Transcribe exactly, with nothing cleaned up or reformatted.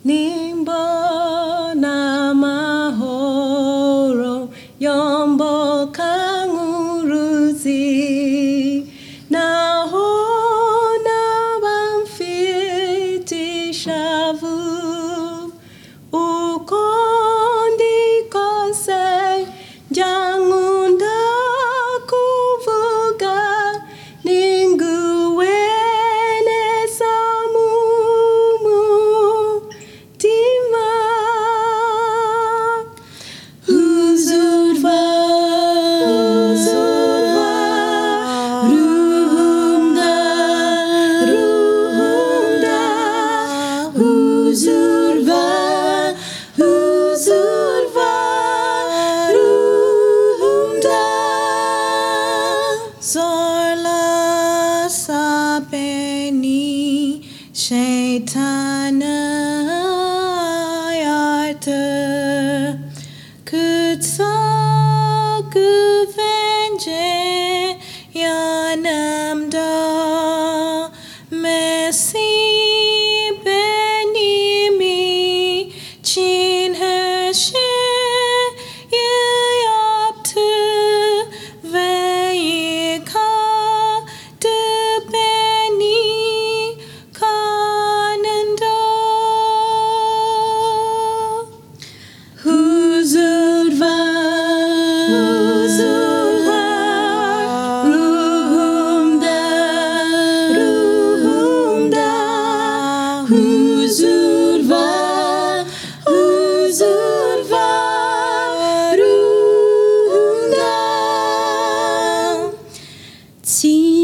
Nimbona mahoro yomboka uruzi Nahona bamfite ishavu Uko ndikose Jankunda kuvuga Ninguwe neza mu mutima Huzurwa, huzurwa Ruhumda, ruhumda Huzurwa, huzurwa Ruhumda Zorla sapeni şeytana yardı Kutsa güvence yanımda Mesih benim için her şeyi yaptı ve yıkadı beni kanında. Huzur var, huzur var Ruhumda, ruhumda Huzur var, huzur var Ruhumda